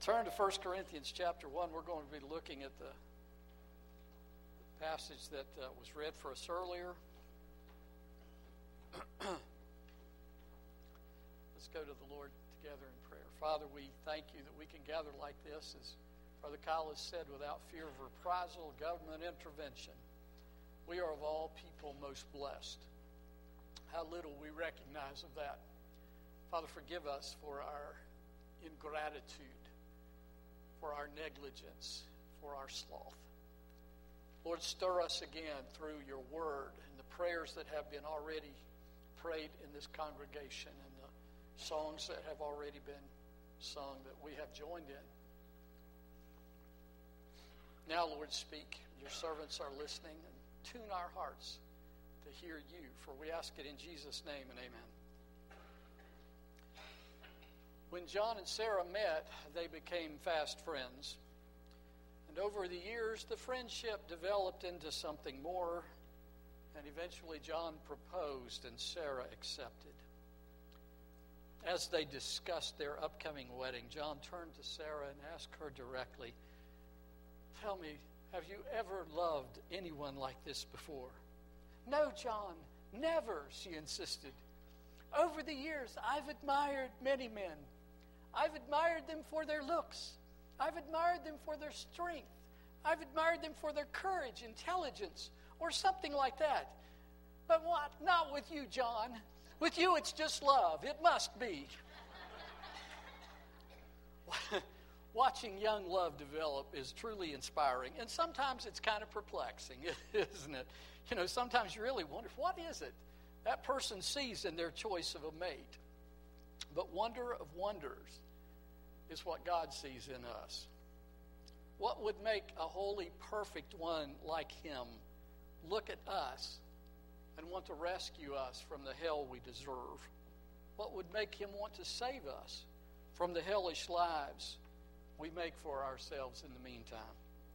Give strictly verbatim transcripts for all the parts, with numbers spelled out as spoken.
Turn to First Corinthians chapter one. We're going to be looking at the passage that uh, was read for us earlier. Let's go to the Lord together in prayer. Father, we thank you that we can gather like this, as Brother Kyle has said, without fear of reprisal, government intervention. We are of all people most blessed. How little we recognize of that. Father, forgive us for our ingratitude, for our negligence, for our sloth. Lord, stir us again through your word and the prayers that have been already prayed in this congregation and the songs that have already been sung that we have joined in. Now, Lord, speak. Your servants are listening, and tune our hearts to hear you, for we ask it in Jesus' name and amen. When John and Sarah met, they became fast friends. And over the years, the friendship developed into something more, and eventually John proposed and Sarah accepted. As they discussed their upcoming wedding, John turned to Sarah and asked her directly, "Tell me, have you ever loved anyone like this before?" "No, John, never," she insisted. "Over the years, I've admired many men. I've admired them for their looks. I've admired them for their strength. I've admired them for their courage, intelligence, or something like that. But what? Not with you, John. With you, it's just love. It must be." Watching young love develop is truly inspiring, and sometimes it's kind of perplexing, isn't it? You know, sometimes you really wonder, what is it that person sees in their choice of a mate? But wonder of wonders is what God sees in us. What would make a holy, perfect one like him look at us and want to rescue us from the hell we deserve? What would make him want to save us from the hellish lives we make for ourselves in the meantime?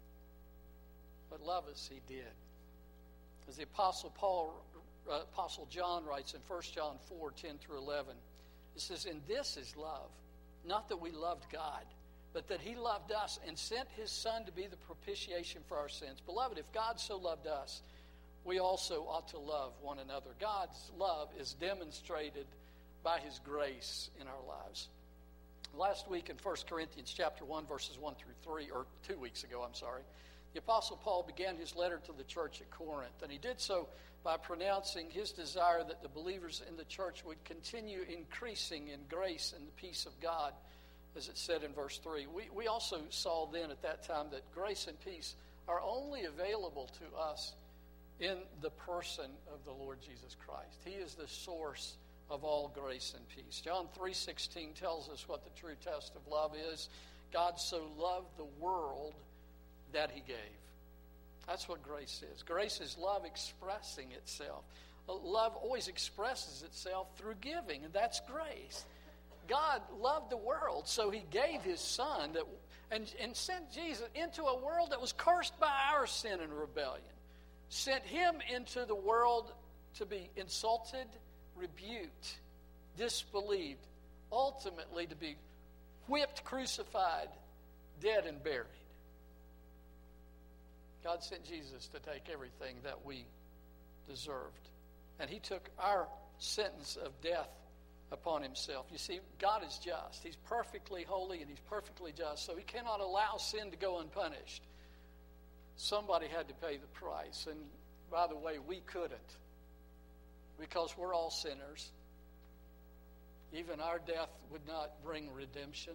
But love us he did. As the Apostle Paul, uh, Apostle John writes in First John four, ten through eleven, it says, "And this is love, not that we loved God, but that he loved us and sent his Son to be the propitiation for our sins. Beloved, if God so loved us, we also ought to love one another." God's love is demonstrated by his grace in our lives. Last week in First Corinthians chapter one, verses one through three, or two weeks ago, I'm sorry, the Apostle Paul began his letter to the church at Corinth, and he did so by pronouncing his desire that the believers in the church would continue increasing in grace and the peace of God, as it said in verse three. We, we also saw then at that time that grace and peace are only available to us in the person of the Lord Jesus Christ. He is the source of all grace and peace. John three sixteen tells us what the true test of love is. God so loved the world that he gave. That's what grace is. Grace is love expressing itself. Love always expresses itself through giving, and that's grace. God loved the world, so he gave his Son that, and, and sent Jesus into a world that was cursed by our sin and rebellion. Sent him into the world to be insulted, rebuked, disbelieved, ultimately to be whipped, crucified, dead, and buried. God sent Jesus to take everything that we deserved. And he took our sentence of death upon himself. You see, God is just. He's perfectly holy and he's perfectly just, so he cannot allow sin to go unpunished. Somebody had to pay the price. And by the way, we couldn't, because we're all sinners. Even our death would not bring redemption.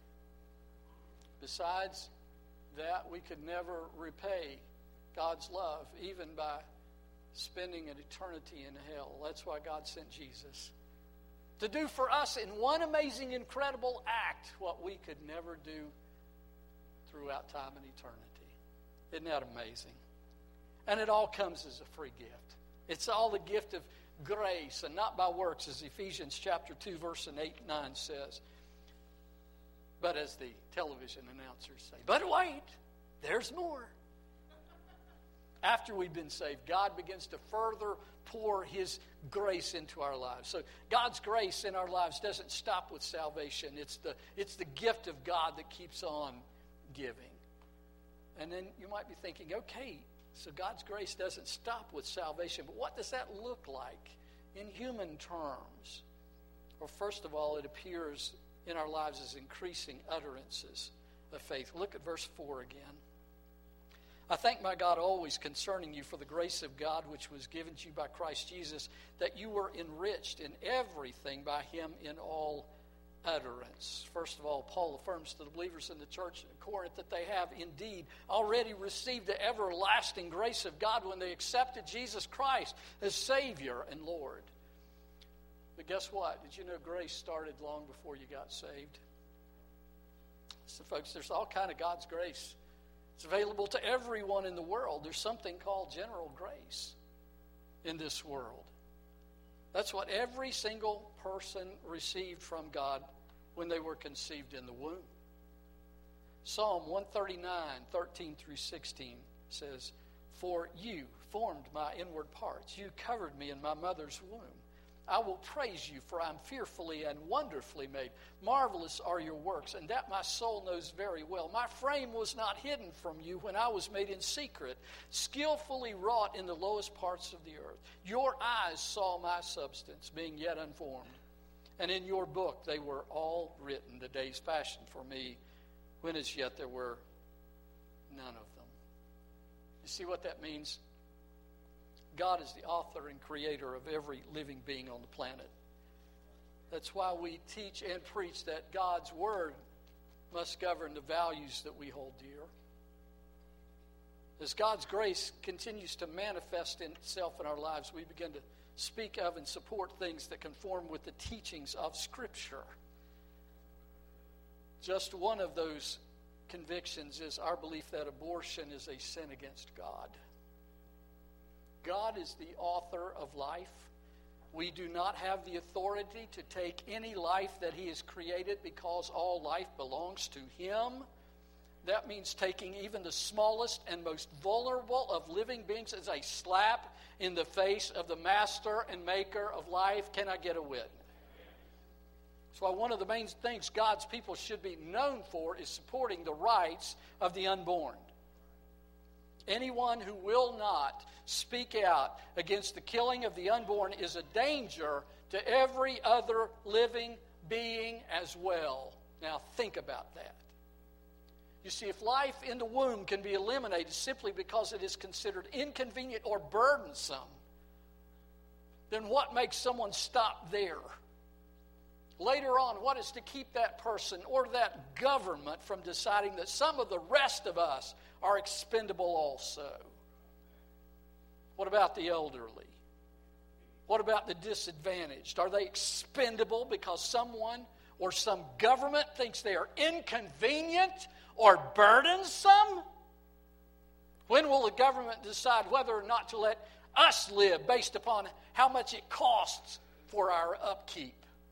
Besides that, we could never repay God's love, even by spending an eternity in hell. That's why God sent Jesus to do for us in one amazing, incredible act what we could never do throughout time and eternity. Isn't that amazing? And it all comes as a free gift. It's all the gift of grace and not by works, as Ephesians chapter two, verse eight and nine says. But as the television announcers say, but wait, there's more. After we've been saved, God begins to further pour His grace into our lives. So God's grace in our lives doesn't stop with salvation. It's the, it's the gift of God that keeps on giving. And then you might be thinking, okay, so God's grace doesn't stop with salvation, but what does that look like in human terms? Well, first of all, it appears in our lives as increasing utterances of faith. Look at verse four again. I thank my God always concerning you for the grace of God which was given to you by Christ Jesus, that you were enriched in everything by Him in all utterance. First of all, Paul affirms to the believers in the church in Corinth that they have indeed already received the everlasting grace of God when they accepted Jesus Christ as Savior and Lord. But guess what? Did you know grace started long before you got saved? So folks, there's all kind of God's grace. It's available to everyone in the world. There's something called general grace in this world. That's what every single person received from God when they were conceived in the womb. Psalm one thirty-nine, thirteen through sixteen says, "For you formed my inward parts. You covered me in my mother's womb. I will praise you, for I am fearfully and wonderfully made. Marvelous are your works, and that my soul knows very well. My frame was not hidden from you when I was made in secret, skillfully wrought in the lowest parts of the earth. Your eyes saw my substance, being yet unformed. And in your book they were all written, the days fashioned for me, when as yet there were none of them." You see what that means? God is the author and creator of every living being on the planet. That's why we teach and preach that God's Word must govern the values that we hold dear. As God's grace continues to manifest in itself in our lives, we begin to speak of and support things that conform with the teachings of Scripture. Just one of those convictions is our belief that abortion is a sin against God. God is the author of life. We do not have the authority to take any life that He has created because all life belongs to Him. That means taking even the smallest and most vulnerable of living beings as a slap in the face of the master and maker of life. Can I get a witness? That's why one of the main things God's people should be known for is supporting the rights of the unborn. Anyone who will not speak out against the killing of the unborn is a danger to every other living being as well. Now think about that. You see, if life in the womb can be eliminated simply because it is considered inconvenient or burdensome, then what makes someone stop there? Later on, what is to keep that person or that government from deciding that some of the rest of us are expendable also? What about the elderly? What about the disadvantaged? Are they expendable because someone or some government thinks they are inconvenient or burdensome? When will the government decide whether or not to let us live based upon how much it costs for our upkeep?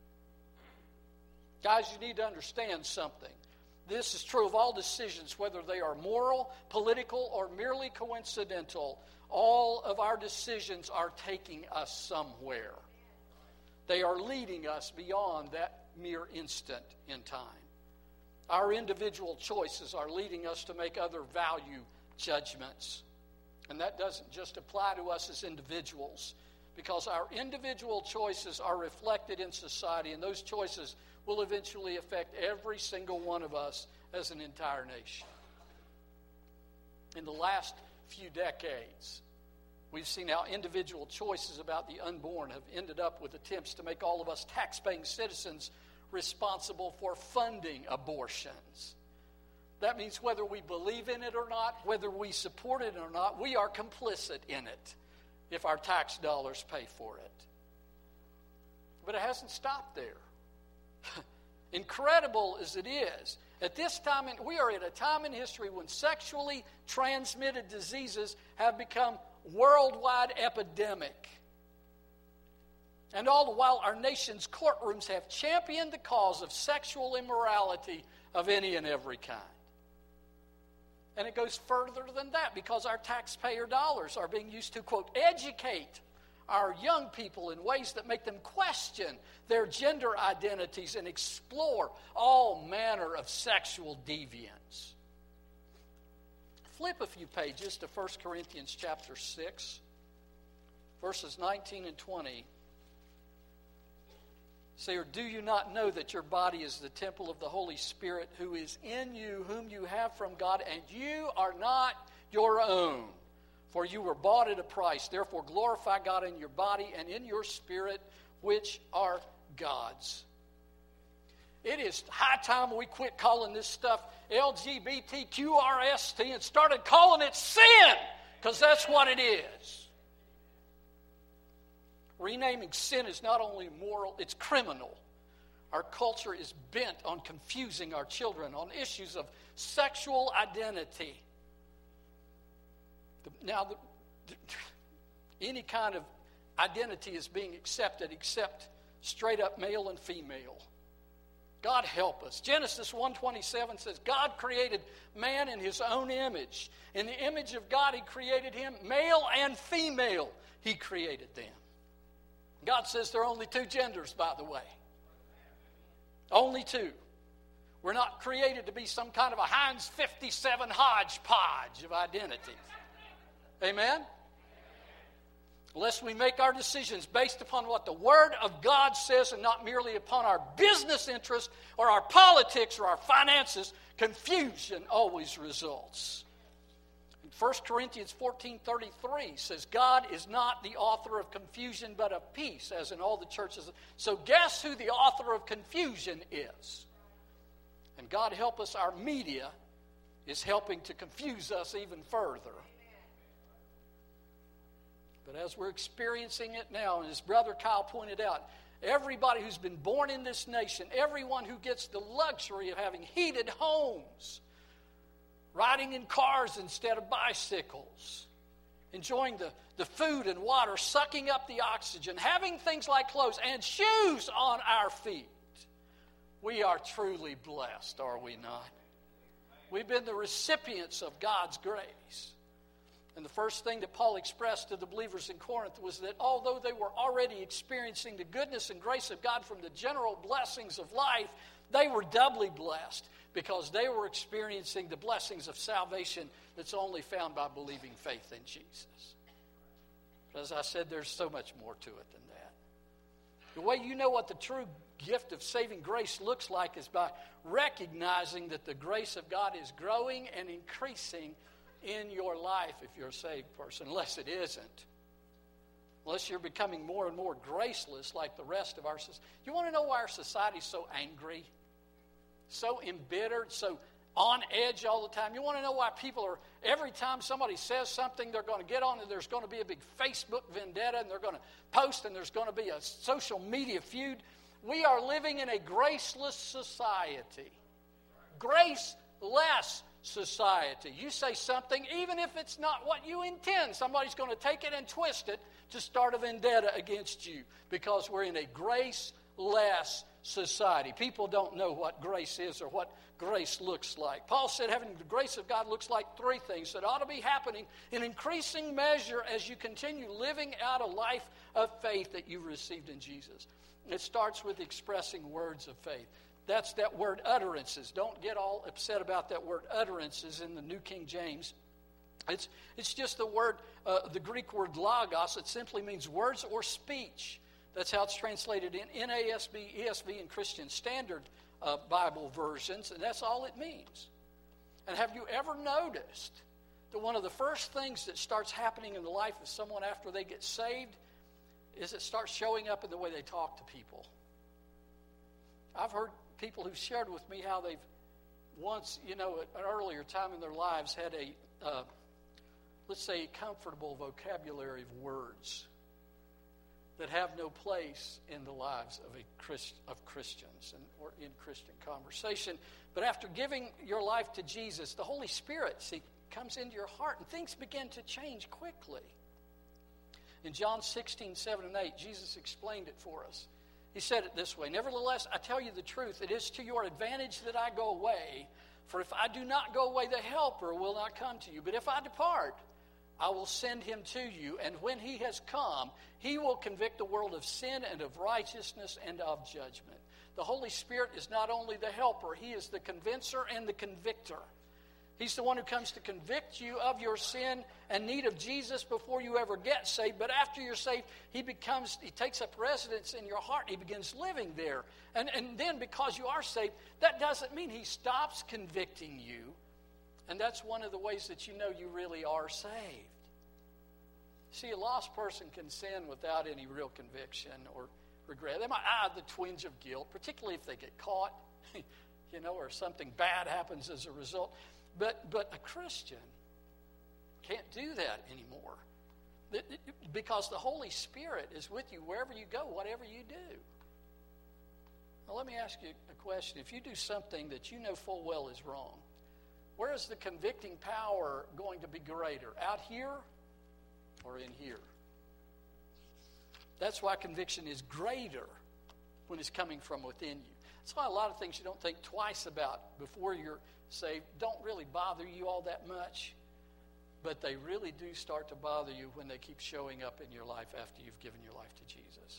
Guys, you need to understand something. This is true of all decisions, whether they are moral, political, or merely coincidental. All of our decisions are taking us somewhere. They are leading us beyond that mere instant in time. Our individual choices are leading us to make other value judgments. And that doesn't just apply to us as individuals, because our individual choices are reflected in society, and those choices will eventually affect every single one of us as an entire nation. In the last few decades, we've seen how individual choices about the unborn have ended up with attempts to make all of us tax-paying citizens responsible for funding abortions. That means whether we believe in it or not, whether we support it or not, we are complicit in it if our tax dollars pay for it. But it hasn't stopped there. Incredible as it is, at this time, in, we are at a time in history when sexually transmitted diseases have become worldwide epidemic. And all the while, our nation's courtrooms have championed the cause of sexual immorality of any and every kind. And it goes further than that because our taxpayer dollars are being used to, quote, educate our young people in ways that make them question their gender identities and explore all manner of sexual deviance. Flip a few pages to First Corinthians chapter six, verses nineteen and twenty. Say, or do you not know that your body is the temple of the Holy Spirit who is in you, whom you have from God, and you are not your own? For you were bought at a price. Therefore glorify God in your body and in your spirit, which are God's. It is high time we quit calling this stuff L G B T Q R S T and started calling it sin, because that's what it is. Renaming sin is not only immoral, it's criminal. Our culture is bent on confusing our children on issues of sexual identity. Now, the, the, any kind of identity is being accepted except straight up male and female. God help us. Genesis one twenty-seven says, God created man in his own image. In the image of God, he created him. Male and female, he created them. God says there are only two genders, by the way. Only two. We're not created to be some kind of a Heinz fifty-seven hodgepodge of identities. Amen? Lest we make our decisions based upon what the Word of God says and not merely upon our business interests or our politics or our finances, confusion always results. First Corinthians fourteen thirty-three says, God is not the author of confusion but of peace, as in all the churches. So guess who the author of confusion is? And God help us, our media is helping to confuse us even further. But as we're experiencing it now, and as Brother Kyle pointed out, everybody who's been born in this nation, everyone who gets the luxury of having heated homes, riding in cars instead of bicycles, enjoying the, the food and water, sucking up the oxygen, having things like clothes and shoes on our feet. We are truly blessed, are we not? We've been the recipients of God's grace. And the first thing that Paul expressed to the believers in Corinth was that although they were already experiencing the goodness and grace of God from the general blessings of life, they were doubly blessed because they were experiencing the blessings of salvation that's only found by believing faith in Jesus. But as I said, there's so much more to it than that. The way you know what the true gift of saving grace looks like is by recognizing that the grace of God is growing and increasing in your life if you're a saved person, unless it isn't. Unless you're becoming more and more graceless like the rest of our society. You want to know why our society is so angry, so embittered, so on edge all the time? You want to know why people are, every time somebody says something, they're going to get on and there's going to be a big Facebook vendetta and they're going to post and there's going to be a social media feud? We are living in a graceless society. Graceless society. You say something, even if it's not what you intend, somebody's going to take it and twist it to start a vendetta against you because we're in a graceless society. People don't know what grace is or what grace looks like. Paul said having the grace of God looks like three things that ought to be happening in increasing measure as you continue living out a life of faith that you received in Jesus. It starts with expressing words of faith. That's that word utterances. Don't get all upset about that word utterances in the New King James. It's, it's just the word, uh, the Greek word logos. It simply means words or speech. That's how it's translated in N A S B, E S V, and Christian Standard uh, Bible versions, and that's all it means. And have you ever noticed that one of the first things that starts happening in the life of someone after they get saved is it starts showing up in the way they talk to people? I've heard people who've shared with me how they've once, you know, at an earlier time in their lives had a, uh, let's say, comfortable vocabulary of words that have no place in the lives of a Christ, of Christians and or in Christian conversation. But after giving your life to Jesus, the Holy Spirit, see, comes into your heart and things begin to change quickly. In John sixteen, seven and eight, Jesus explained it for us. He said it this way, nevertheless, I tell you the truth, it is to your advantage that I go away, For if I do not go away, the Helper will not come to you. But if I depart, I will send him to you. And when he has come, he will convict the world of sin and of righteousness and of judgment. The Holy Spirit is not only the helper, he is the convincer and the convictor. He's the one who comes to convict you of your sin and need of Jesus before you ever get saved. But after you're saved, he becomes, he takes up residence in your heart. He begins living there. And, and then because you are saved, that doesn't mean he stops convicting you. And that's one of the ways that you know you really are saved. See, a lost person can sin without any real conviction or regret. They might have the twinge of guilt, particularly if they get caught, you know, or something bad happens as a result. But but a Christian can't do that anymore because the Holy Spirit is with you wherever you go, whatever you do. Now let me ask you a question. If you do something that you know full well is wrong, where is the convicting power going to be greater? Out here or in here? That's why conviction is greater when it's coming from within you. That's why a lot of things you don't think twice about before you're saved don't really bother you all that much, but they really do start to bother you when they keep showing up in your life after you've given your life to Jesus.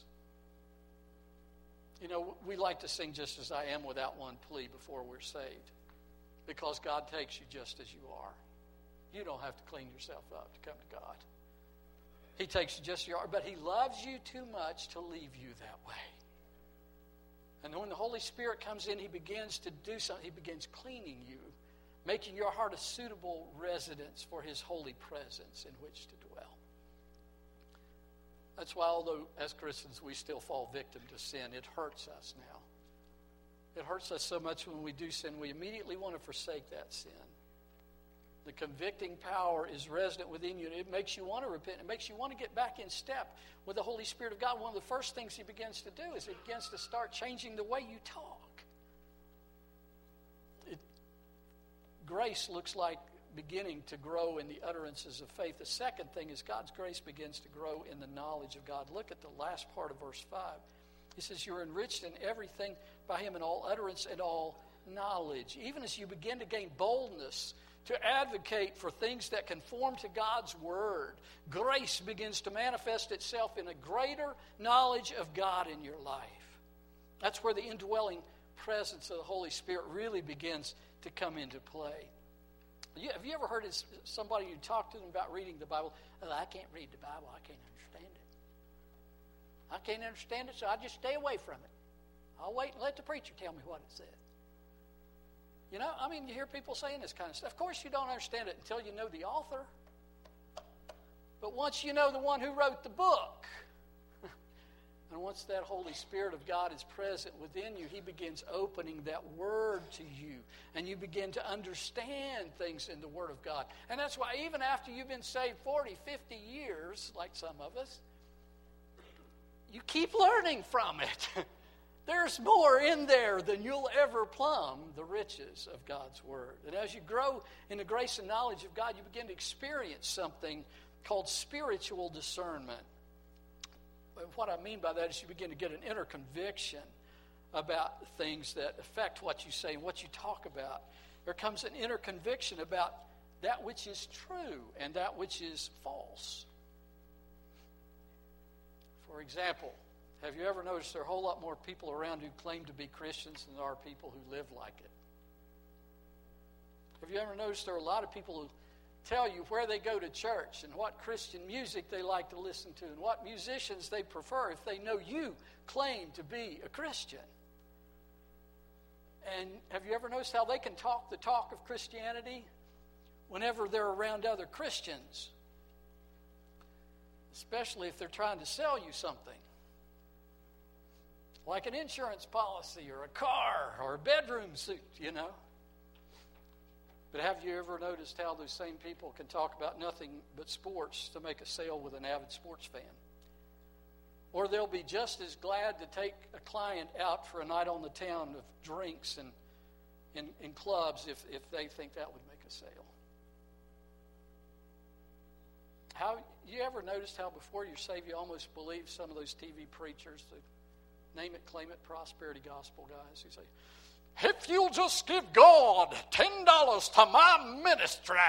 You know, we like to sing "Just As I Am" without one plea before we're saved, because God takes you just as you are. You don't have to clean yourself up to come to God. He takes you just as you are, but he loves you too much to leave you that way. And when the Holy Spirit comes in, he begins to do something. He begins cleaning you, making your heart a suitable residence for his holy presence in which to dwell. That's why, although as Christians we still fall victim to sin, it hurts us now. It hurts us so much when we do sin, we immediately want to forsake that sin. The convicting power is resident within you. It makes you want to repent. It makes you want to get back in step with the Holy Spirit of God. One of the first things he begins to do is he begins to start changing the way you talk. It, grace looks like beginning to grow in the utterances of faith. The second thing is God's grace begins to grow in the knowledge of God. Look at the last part of verse five. He says, you're enriched in everything by him in all utterance and all knowledge. Even as you begin to gain boldness to advocate for things that conform to God's word, grace begins to manifest itself in a greater knowledge of God in your life. That's where the indwelling presence of the Holy Spirit really begins to come into play. You, have you ever heard somebody, you talk to them about reading the Bible, oh, I can't read the Bible, I can't understand it. I can't understand it, so I just stay away from it. I'll wait and let the preacher tell me what it said. You know, I mean, you hear people saying this kind of stuff. Of course you don't understand it until you know the author. But once you know the one who wrote the book, and once that Holy Spirit of God is present within you, he begins opening that word to you. And you begin to understand things in the word of God. And that's why even after you've been saved forty, fifty years, like some of us, you keep learning from it. There's more in there than you'll ever plumb the riches of God's word. And as you grow in the grace and knowledge of God, you begin to experience something called spiritual discernment. What I mean by that is you begin to get an inner conviction about things that affect what you say and what you talk about. There comes an inner conviction about that which is true and that which is false. For example, have you ever noticed there are a whole lot more people around who claim to be Christians than there are people who live like it? Have you ever noticed there are a lot of people who tell you where they go to church and what Christian music they like to listen to and what musicians they prefer if they know you claim to be a Christian? And have you ever noticed how they can talk the talk of Christianity whenever they're around other Christians? Especially if they're trying to sell you something. Like an insurance policy or a car or a bedroom suit, you know. But have you ever noticed how those same people can talk about nothing but sports to make a sale with an avid sports fan? Or they'll be just as glad to take a client out for a night on the town of drinks and in, in clubs if, if they think that would make a sale. How you ever noticed how before you're saved you almost believe some of those T V preachers, the name it, claim it, prosperity gospel guys who say, if you'll just give God ten dollars to my ministry,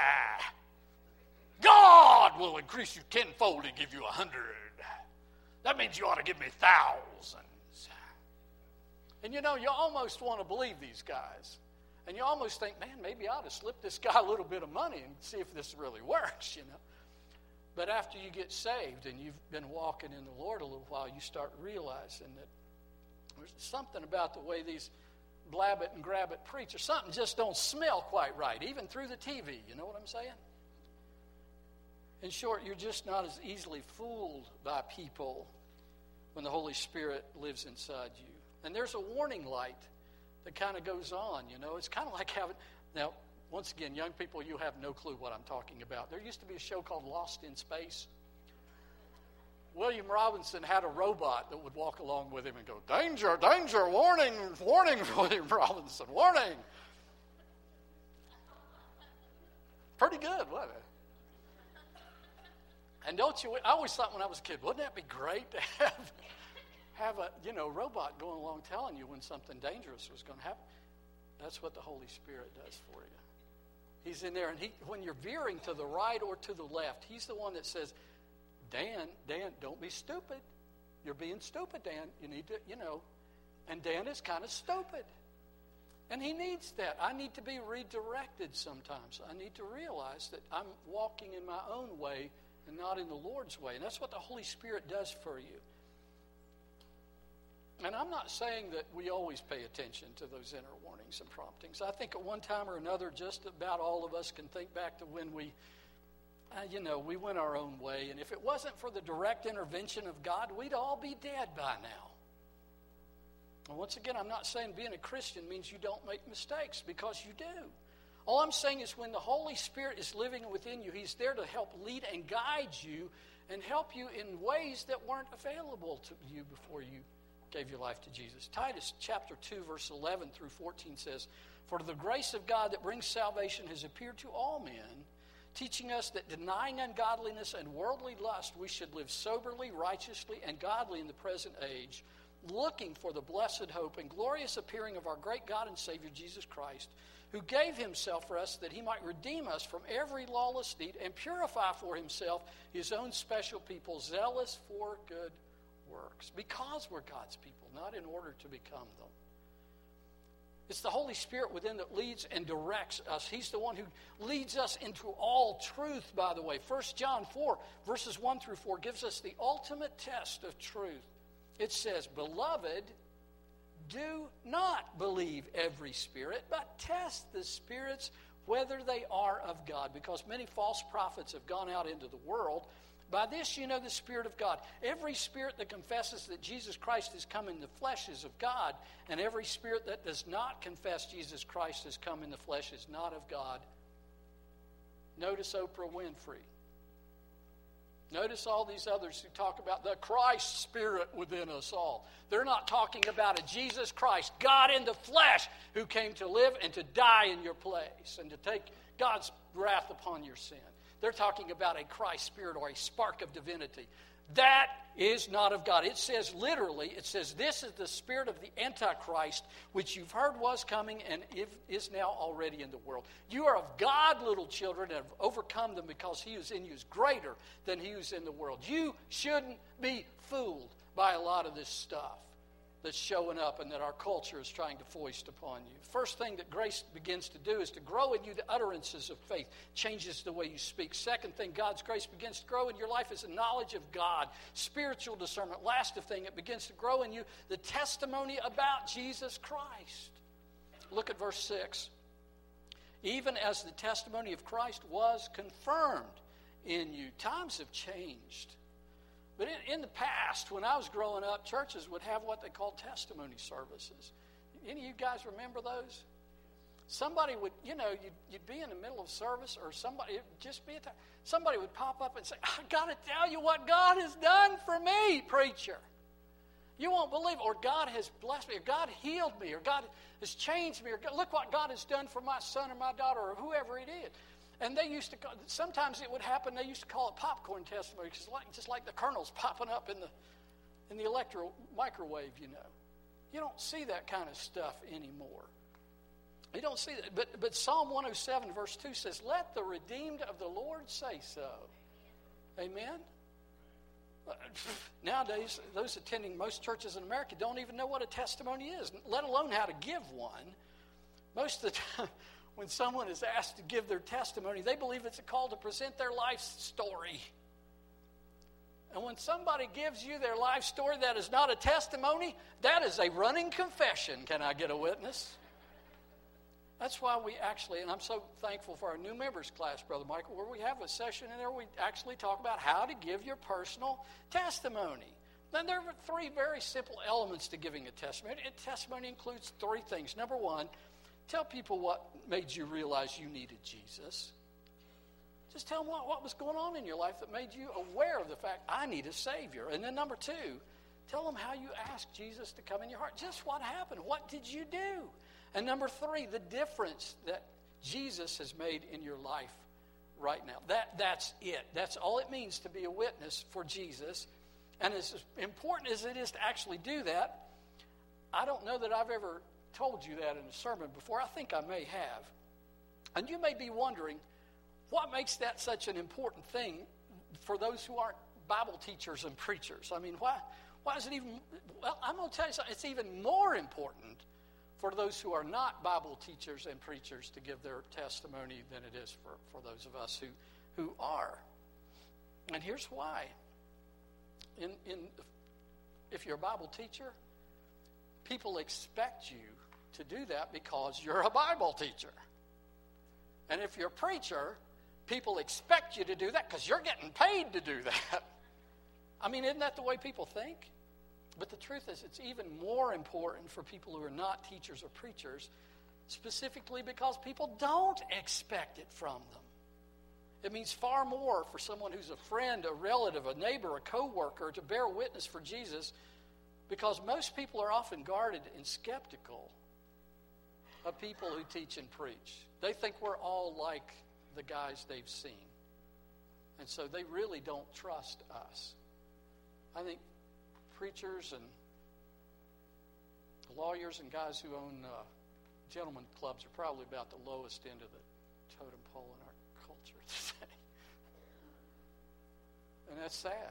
God will increase you tenfold and give you a hundred. That means you ought to give me thousands. And you know, you almost want to believe these guys. And you almost think, man, maybe I ought to slip this guy a little bit of money and see if this really works, you know. But after you get saved and you've been walking in the Lord a little while, you start realizing that there's something about the way these blab it and grab it preachers, something just don't smell quite right, even through the T V. You know what I'm saying? In short, you're just not as easily fooled by people when the Holy Spirit lives inside you. And there's a warning light that kind of goes on, you know. It's kind of like having, now, once again, young people, you have no clue what I'm talking about. There used to be a show called Lost in Space. William Robinson had a robot that would walk along with him and go, danger, danger, warning, warning, William Robinson, warning. Pretty good, wasn't it? And don't you, I always thought when I was a kid, wouldn't that be great to have, have a, you know, robot going along telling you when something dangerous was going to happen? That's what the Holy Spirit does for you. He's in there, and he, when you're veering to the right or to the left, he's the one that says, Dan, Dan, don't be stupid. You're being stupid, Dan. You need to, you know. And Dan is kind of stupid. And he needs that. I need to be redirected sometimes. I need to realize that I'm walking in my own way and not in the Lord's way. And that's what the Holy Spirit does for you. And I'm not saying that we always pay attention to those inner warnings and promptings. I think at one time or another, just about all of us can think back to when we, uh, you know, we went our own way. And if it wasn't for the direct intervention of God, we'd all be dead by now. And once again, I'm not saying being a Christian means you don't make mistakes, because you do. All I'm saying is when the Holy Spirit is living within you, He's there to help lead and guide you and help you in ways that weren't available to you before you gave your life to Jesus. Titus chapter two, verse eleven through fourteen says, for the grace of God that brings salvation has appeared to all men, teaching us that denying ungodliness and worldly lust, we should live soberly, righteously, and godly in the present age, looking for the blessed hope and glorious appearing of our great God and Savior Jesus Christ, who gave Himself for us that He might redeem us from every lawless deed and purify for Himself His own special people, zealous for good works. Because we're God's people, not in order to become them. It's the Holy Spirit within that leads and directs us. He's the one who leads us into all truth, by the way. First John four, verses one through four, gives us the ultimate test of truth. It says, beloved, do not believe every spirit, but test the spirits whether they are of God, because many false prophets have gone out into the world. By this you know the Spirit of God. Every spirit that confesses that Jesus Christ has come in the flesh is of God, and every spirit that does not confess Jesus Christ has come in the flesh is not of God. Notice Oprah Winfrey. Notice all these others who talk about the Christ Spirit within us all. They're not talking about a Jesus Christ, God in the flesh, who came to live and to die in your place and to take God's wrath upon your sin. They're talking about a Christ Spirit or a spark of divinity. That is not of God. It says literally, it says this is the spirit of the Antichrist, which you've heard was coming and is now already in the world. You are of God, little children, and have overcome them, because He who is in you is greater than he who is in the world. You shouldn't be fooled by a lot of this stuff that's showing up and that our culture is trying to foist upon you. First thing that grace begins to do is to grow in you the utterances of faith. Changes the way you speak. Second thing, God's grace begins to grow in your life is the knowledge of God. Spiritual discernment. Last thing, it begins to grow in you the testimony about Jesus Christ. Look at verse six. Even as the testimony of Christ was confirmed in you. Times have changed. But in, in the past, when I was growing up, churches would have what they called testimony services. Any of you guys remember those? Somebody would, you know, you'd, you'd be in the middle of service, or somebody, it'd just be a time, somebody would pop up and say, I got to tell you what God has done for me, preacher. You won't believe it. Or God has blessed me, or God healed me, or God has changed me, or look what God has done for my son or my daughter, or whoever it is. And they used to, call, sometimes it would happen, they used to call it popcorn testimony, because like, just like the kernels popping up in the in the electro microwave, you know. You don't see that kind of stuff anymore. You don't see that. But, but Psalm one oh seven verse two says, let the redeemed of the Lord say so. Amen? Nowadays, those attending most churches in America don't even know what a testimony is, let alone how to give one. Most of the time, when someone is asked to give their testimony, they believe it's a call to present their life story. And when somebody gives you their life story that is not a testimony, that is a running confession. Can I get a witness? That's why we actually, and I'm so thankful for our new members class, Brother Michael, where we have a session in there we actually talk about how to give your personal testimony. Then there are three very simple elements to giving a testimony. A testimony includes three things. Number one, tell people what made you realize you needed Jesus. Just tell them what, what was going on in your life that made you aware of the fact, I need a Savior. And then number two, tell them how you asked Jesus to come in your heart. Just what happened. What did you do? And number three, the difference that Jesus has made in your life right now. That, that's it. That's all it means to be a witness for Jesus. And as important as it is to actually do that, I don't know that I've ever told you that in a sermon before. I think I may have. And you may be wondering, what makes that such an important thing for those who aren't Bible teachers and preachers? I mean, why, why is it even, well, I'm going to tell you something. It's even more important for those who are not Bible teachers and preachers to give their testimony than it is for, for those of us who, who are. And here's why. In, in, if you're a Bible teacher, people expect you to do that because you're a Bible teacher. And if you're a preacher, people expect you to do that because you're getting paid to do that. I mean, isn't that the way people think? But the truth is, it's even more important for people who are not teachers or preachers, specifically because people don't expect it from them. It means far more for someone who's a friend, a relative, a neighbor, a co-worker to bear witness for Jesus, because most people are often guarded and skeptical of people who teach and preach. They think we're all like the guys they've seen. And so they really don't trust us. I think preachers and lawyers and guys who own uh, gentlemen clubs are probably about the lowest end of the totem pole in our culture today. And that's sad.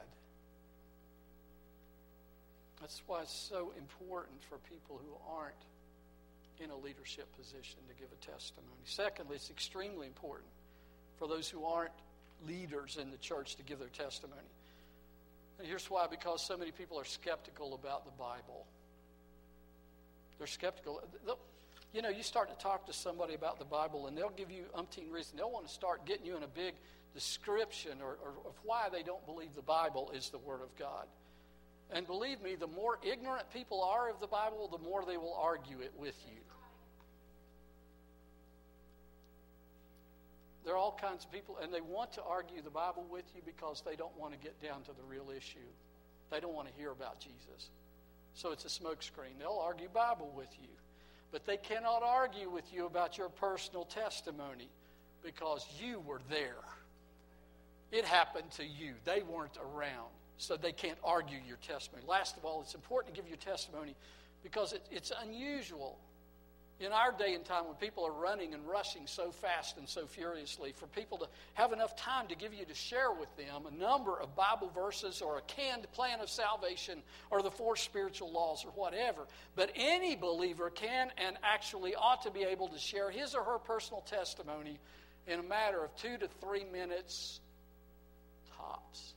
That's why it's so important for people who aren't in a leadership position to give a testimony. Secondly, it's extremely important for those who aren't leaders in the church to give their testimony. And here's why, because so many people are skeptical about the Bible. They're skeptical. They'll, you know, you start to talk to somebody about the Bible, and they'll give you umpteen reasons. They'll want to start getting you in a big description or, or of why they don't believe the Bible is the Word of God. And believe me, the more ignorant people are of the Bible, the more they will argue it with you. There are all kinds of people, and they want to argue the Bible with you because they don't want to get down to the real issue. They don't want to hear about Jesus. So it's a smokescreen. They'll argue Bible with you. But they cannot argue with you about your personal testimony because you were there. It happened to you. They weren't around. So they can't argue your testimony. Last of all, it's important to give your testimony because it, it's unusual in our day and time when people are running and rushing so fast and so furiously for people to have enough time to give you to share with them a number of Bible verses or a canned plan of salvation or the four spiritual laws or whatever. But any believer can and actually ought to be able to share his or her personal testimony in a matter of two to three minutes tops.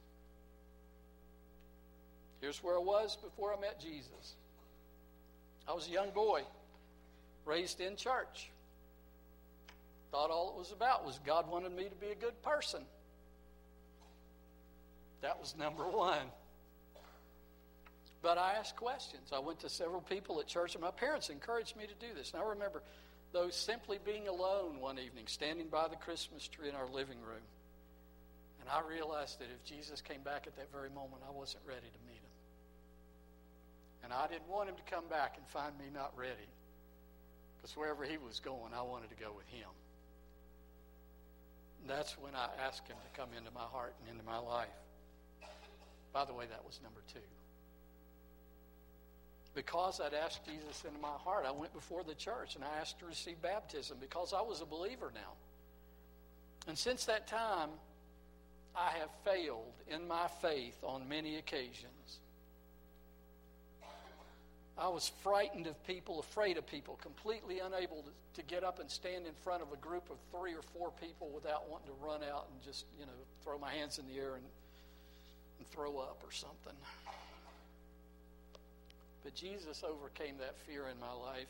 Here's where I was before I met Jesus. I was a young boy, raised in church. Thought all it was about was God wanted me to be a good person. That was number one. But I asked questions. I went to several people at church, and my parents encouraged me to do this. And I remember those simply being alone one evening, standing by the Christmas tree in our living room. And I realized that if Jesus came back at that very moment, I wasn't ready to meet him. And I didn't want him to come back and find me not ready. Because wherever he was going, I wanted to go with him. And that's when I asked him to come into my heart and into my life. By the way, that was number two. because I'd asked Jesus into my heart. I went before the church and I asked to receive baptism because I was a believer now. And since that time, I have failed in my faith on many occasions. I was frightened of people, afraid of people, completely unable to, to get up and stand in front of a group of three or four people without wanting to run out and just, you know, throw my hands in the air and, and throw up or something. But Jesus overcame that fear in my life.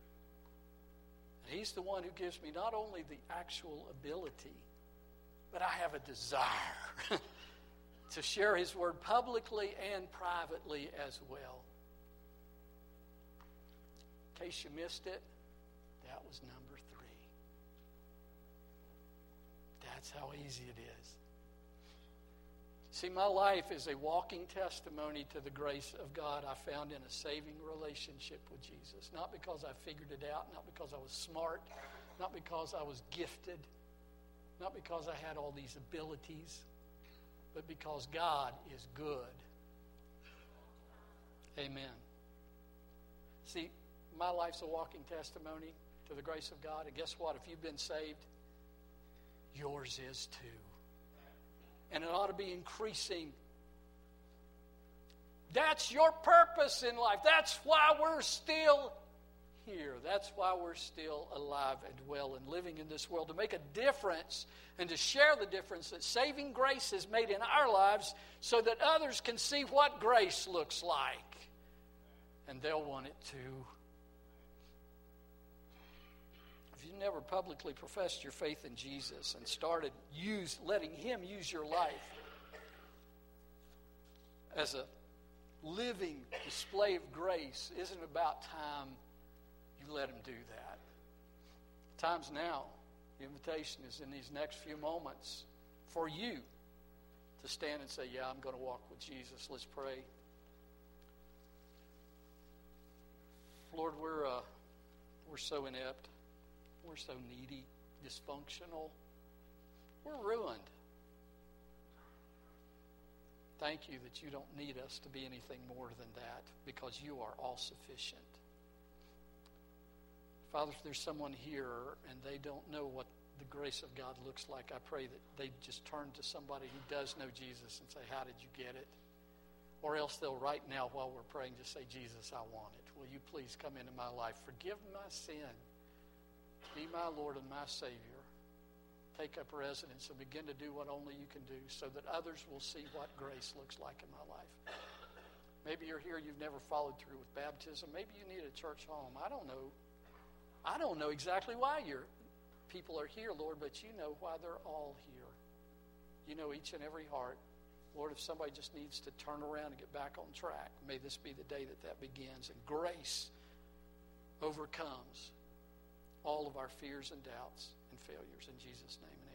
He's the one who gives me not only the actual ability, but I have a desire to share His Word publicly and privately as well. In case you missed it, that was number three. That's how easy it is. See, my life is a walking testimony to the grace of God I found in a saving relationship with Jesus. Not because I figured it out, not because I was smart, not because I was gifted, not because I had all these abilities, but because God is good. Amen. See, my life's a walking testimony to the grace of God. And guess what? If you've been saved, yours is too. And it ought to be increasing. That's your purpose in life. That's why we're still here. That's why we're still alive and well and living in this world, to make a difference and to share the difference that saving grace has made in our lives so that others can see what grace looks like. And they'll want it too. If you never publicly professed your faith in Jesus and started use, letting Him use your life as a living display of grace, isn't it about time you let Him do that? Time's now. The invitation is in these next few moments for you to stand and say, yeah, I'm going to walk with Jesus. Let's pray. Lord, we're uh, we're so inept. We're so needy, dysfunctional. We're ruined. Thank you that you don't need us to be anything more than that, because you are all sufficient. Father, if there's someone here and they don't know what the grace of God looks like, I pray that they just turn to somebody who does know Jesus and say, how did you get it? Or else they'll right now while we're praying just say, Jesus, I want it. Will you please come into my life? Forgive my sin. Be my Lord and my Savior. Take up residence and begin to do what only you can do so that others will see what grace looks like in my life. Maybe you're here, you've never followed through with baptism. Maybe you need a church home. I don't know. I don't know exactly why your people are here, Lord, but you know why they're all here. You know each and every heart. Lord, if somebody just needs to turn around and get back on track, may this be the day that that begins, and grace overcomes all of our fears and doubts and failures. In Jesus' name.